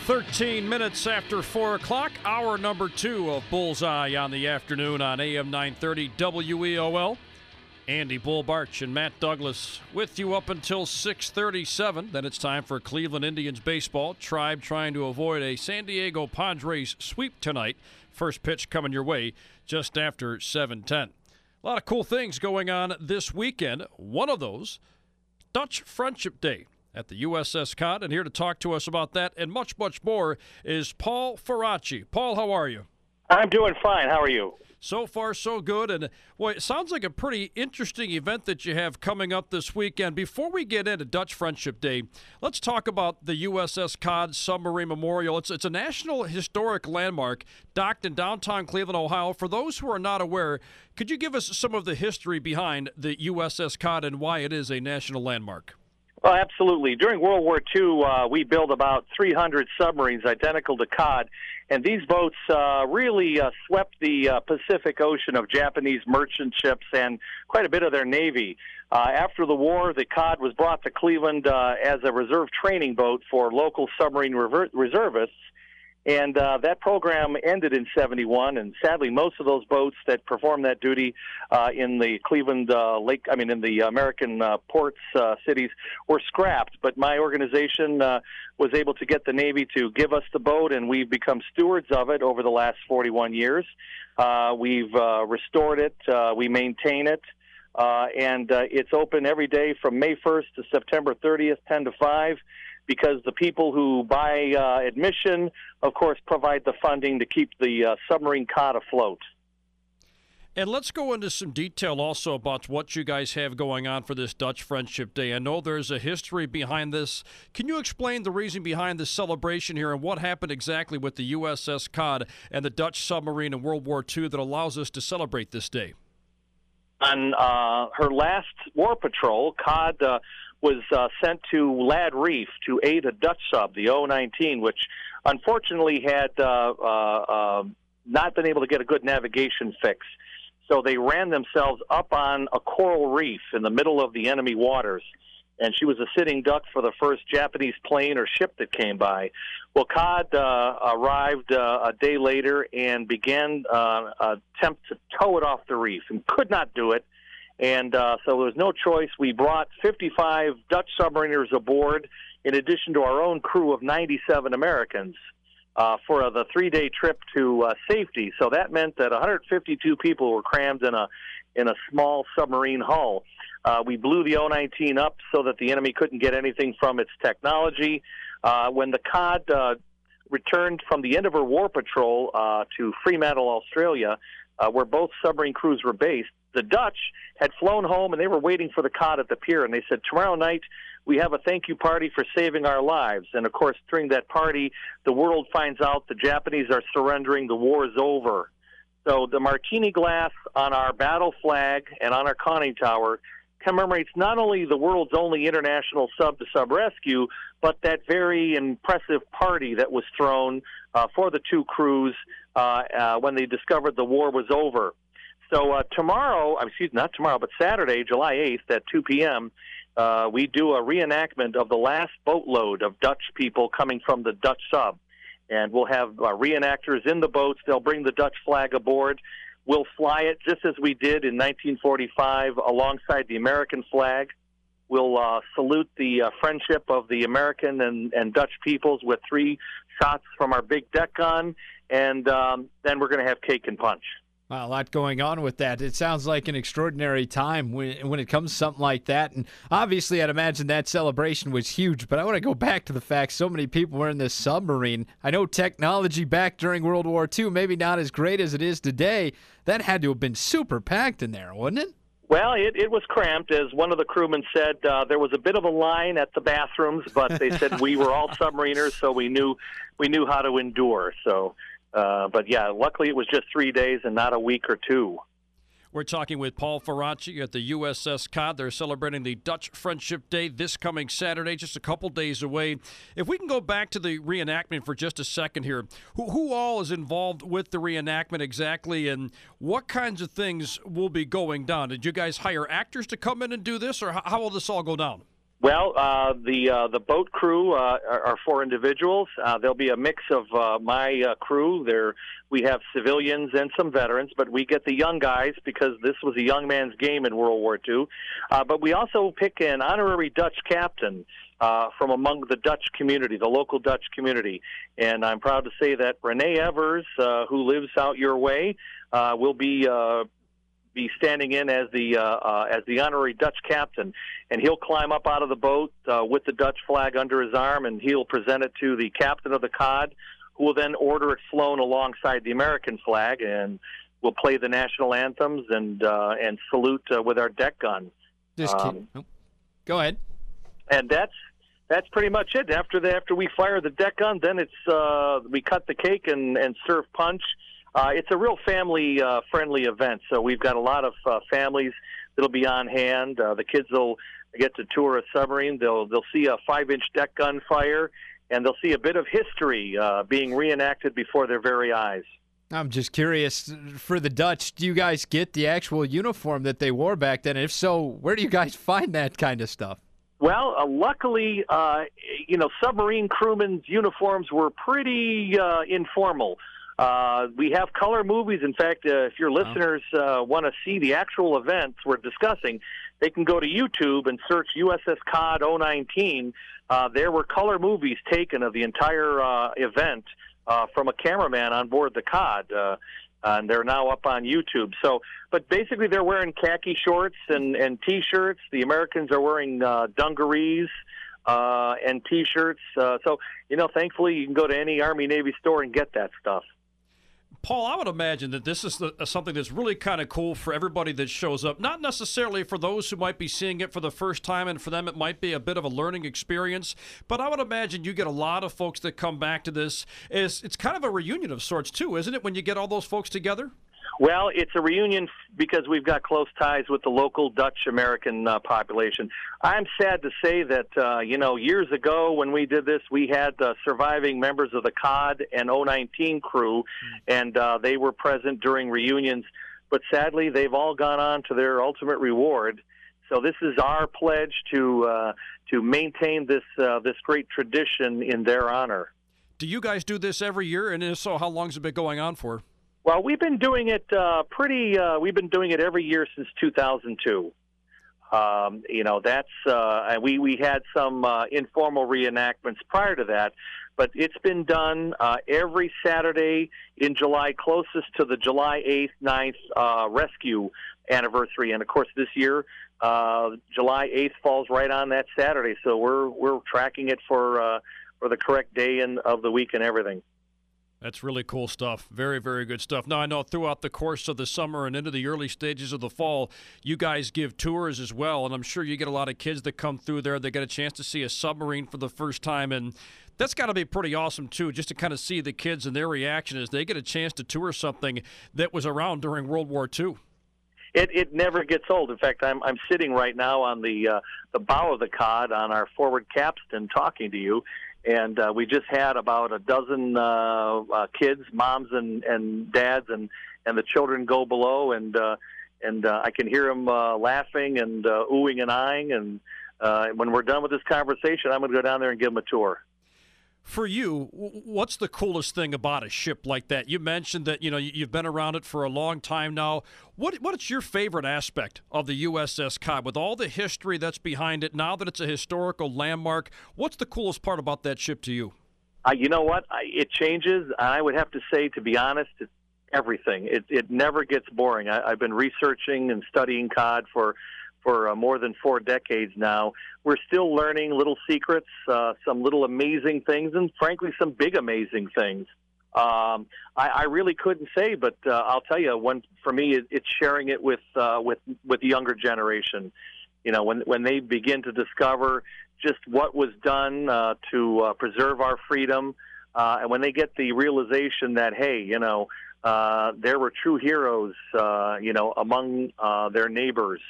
13 minutes after 4 o'clock, hour number 2 of Bullseye on the afternoon on AM 930 WEOL. Andy Bullbarch and Matt Douglas with you up until 6:37. Then it's time for Cleveland Indians baseball. Tribe trying to avoid a San Diego Padres sweep tonight. First pitch coming your way just after 7:10. A lot of cool things going on this weekend. One of those, Dutch Friendship Day at the USS Cod. And here to talk to us about that and much, much more is Paul Faraci. Paul, how are you? I'm doing fine. How are you? So far, so good. And, boy, it sounds like a pretty interesting event that you have coming up this weekend. Before we get into Dutch Friendship Day, let's talk about the USS Cod Submarine Memorial. It's a national historic landmark docked in downtown Cleveland, Ohio. For those who are not aware, could you give us some of the history behind the USS Cod and why it is a national landmark? Well, absolutely. During World War II, we built about 300 submarines identical to Cod, and these boats really swept the Pacific Ocean of Japanese merchant ships and quite a bit of their Navy. After the war, the Cod was brought to Cleveland as a reserve training boat for local submarine reservists, and that program ended in '71. And sadly, most of those boats that performed that duty in the Cleveland in the American ports cities were scrapped. But my organization was able to get the Navy to give us the boat, and we've become stewards of it over the last 41 years. We've restored it. We maintain it. And it's open every day from May 1st to September 30th, 10 to 5. Because the people who buy admission, of course, provide the funding to keep the submarine Cod afloat. And let's go into some detail also about what you guys have going on for this Dutch Friendship Day. I know there's a history behind this. Can you explain the reason behind this celebration here and what happened exactly with the USS Cod and the Dutch submarine in World War II that allows us to celebrate this day? On her last war patrol, Cod was sent to Lad Reef to aid a Dutch sub, the O-19, which unfortunately had not been able to get a good navigation fix. So they ran themselves up on a coral reef in the middle of the enemy waters. And she was a sitting duck for the first Japanese plane or ship that came by. Well, Cod arrived a day later and began an attempt to tow it off the reef and could not do it. And so there was no choice. We brought 55 Dutch submariners aboard, in addition to our own crew of 97 Americans, for the 3-day trip to safety. So that meant that 152 people were crammed in a small submarine hull. We blew the O-19 up so that the enemy couldn't get anything from its technology. When the Cod returned from the end of her war patrol to Fremantle, Australia, where both submarine crews were based, the Dutch had flown home, and they were waiting for the Cod at the pier, and they said, tomorrow night we have a thank you party for saving our lives. And, of course, during that party, the world finds out the Japanese are surrendering, the war is over. So the martini glass on our battle flag and on our conning tower commemorates not only the world's only international sub-to-sub rescue, but that very impressive party that was thrown for the two crews when they discovered the war was over. So not tomorrow, but Saturday, July 8th at 2 p.m., we do a reenactment of the last boatload of Dutch people coming from the Dutch sub. And we'll have reenactors in the boats. They'll bring the Dutch flag aboard. We'll fly it just as we did in 1945 alongside the American flag. We'll salute the friendship of the American and Dutch peoples with 3 shots from our big deck gun. And then we're going to have cake and punch. Wow, a lot going on with that. It sounds like an extraordinary time when it comes to something like that. And obviously, I'd imagine that celebration was huge. But I want to go back to the fact so many people were in this submarine. I know technology back during World War II, maybe not as great as it is today. That had to have been super packed in there, wasn't it? Well, it was cramped. As one of the crewmen said, there was a bit of a line at the bathrooms, but they said we were all submariners, so we knew how to endure. So. But, yeah, luckily it was just 3 days and not a week or 2. We're talking with Paul Faraci at the USS Cod. They're celebrating the Dutch Friendship Day this coming Saturday, just a couple days away. If we can go back to the reenactment for just a second here, who all is involved with the reenactment exactly, and what kinds of things will be going down? Did you guys hire actors to come in and do this, or how will this all go down? Well, the boat crew are four individuals. There'll be a mix of my crew. We have civilians and some veterans, but we get the young guys because this was a young man's game in World War II. But we also pick an honorary Dutch captain from among the Dutch community, the local Dutch community. And I'm proud to say that Renee Evers, who lives out your way, will be standing in as the honorary Dutch captain, and he'll climb up out of the boat with the Dutch flag under his arm, and he'll present it to the captain of the COD, who will then order it flown alongside the American flag, and we'll play the national anthems and salute with our deck gun. Go ahead. And that's pretty much it. After we fire the deck gun, then it's we cut the cake and serve punch. It's a real family-friendly event, so we've got a lot of families that'll be on hand. The kids will get to tour a submarine. They'll see a 5-inch deck gun fire, and they'll see a bit of history being reenacted before their very eyes. I'm just curious, for the Dutch, do you guys get the actual uniform that they wore back then? If so, where do you guys find that kind of stuff? Well, luckily, submarine crewmen's uniforms were pretty informal. We have color movies. In fact, if your listeners want to see the actual events we're discussing, they can go to YouTube and search USS COD 019. There were color movies taken of the entire event from a cameraman on board the COD, and they're now up on YouTube. But basically they're wearing khaki shorts and T-shirts. The Americans are wearing dungarees and T-shirts. Thankfully you can go to any Army-Navy store and get that stuff. Paul, I would imagine that this is something that's really kind of cool for everybody that shows up, not necessarily for those who might be seeing it for the first time, and for them it might be a bit of a learning experience, but I would imagine you get a lot of folks that come back to this. It's kind of a reunion of sorts, too, isn't it, when you get all those folks together? Well, it's a reunion because we've got close ties with the local Dutch-American population. I'm sad to say that, years ago when we did this, we had surviving members of the COD and 019 crew, and they were present during reunions. But sadly, they've all gone on to their ultimate reward. So this is our pledge to maintain this great tradition in their honor. Do you guys do this every year? And if so, how long has it been going on for? Well, we've been doing it we've been doing it every year since 2002. We had some informal reenactments prior to that, but it's been done every Saturday in July, closest to the July 8th, 9th rescue anniversary. And of course, this year, July 8th falls right on that Saturday, so we're tracking it for the correct day of the week and everything. That's really cool stuff. Very, very good stuff. Now, I know throughout the course of the summer and into the early stages of the fall, you guys give tours as well, and I'm sure you get a lot of kids that come through there. They get a chance to see a submarine for the first time, and that's got to be pretty awesome, too, just to kind of see the kids and their reaction as they get a chance to tour something that was around during World War II. It never gets old. In fact, I'm sitting right now on the bow of the COD on our forward capstan talking to you. And we just had about a dozen kids, moms and dads, and the children go below, and I can hear them laughing and oohing and eyeing. And when we're done with this conversation, I'm going to go down there and give them a tour. For you, what's the coolest thing about a ship like that? You mentioned that you've been around it for a long time now. What's your favorite aspect of the USS COD? With all the history that's behind it, now that it's a historical landmark, what's the coolest part about that ship to you? You know what? It changes. I would have to say, to be honest, it's everything. It never gets boring. I've been researching and studying COD for more than 4 decades now. We're still learning little secrets, some little amazing things, and frankly, some big amazing things. I really couldn't say, but I'll tell you, for me, it's sharing it with the younger generation. When they begin to discover just what was done to preserve our freedom, and when they get the realization that, hey, there were true heroes, among their neighbors,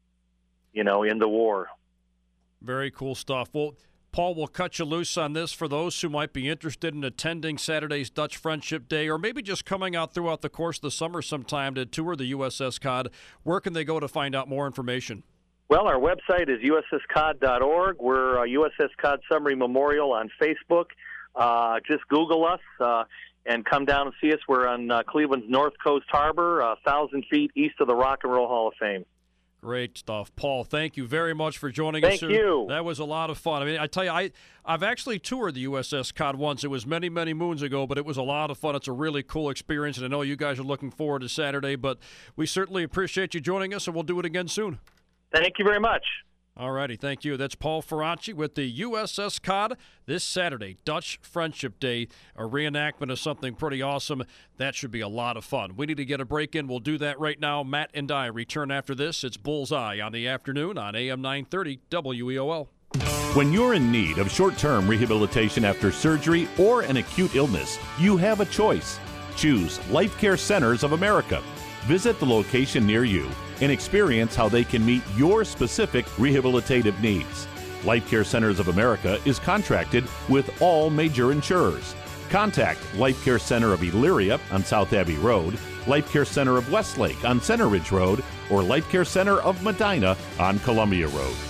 in the war. Very cool stuff. Well, Paul, we'll cut you loose on this for those who might be interested in attending Saturday's Dutch Friendship Day, or maybe just coming out throughout the course of the summer sometime to tour the USS COD. Where can they go to find out more information? Well, our website is usscod.org. We're USS Cod Submarine Memorial on Facebook. Just Google us and come down and see us. We're on Cleveland's North Coast Harbor, 1,000 feet east of the Rock and Roll Hall of Fame. Great stuff. Paul, thank you very much for joining us. Thank you. That was a lot of fun. I mean, I tell you, I've actually toured the USS Cod once. It was many, many moons ago, but it was a lot of fun. It's a really cool experience, and I know you guys are looking forward to Saturday, but we certainly appreciate you joining us, and we'll do it again soon. Thank you very much. All righty, thank you. That's Paul Ferracci with the USS Cod this Saturday, Dutch Friendship Day, a reenactment of something pretty awesome. That should be a lot of fun. We need to get a break in. We'll do that right now. Matt and I return after this. It's Bullseye on the afternoon on AM 930 WEOL. When you're in need of short-term rehabilitation after surgery or an acute illness, you have a choice. Choose Life Care Centers of America. Visit the location near you and experience how they can meet your specific rehabilitative needs. Life Care Centers of America is contracted with all major insurers. Contact Life Care Center of Elyria on South Abbey Road, Life Care Center of Westlake on Center Ridge Road, or Life Care Center of Medina on Columbia Road.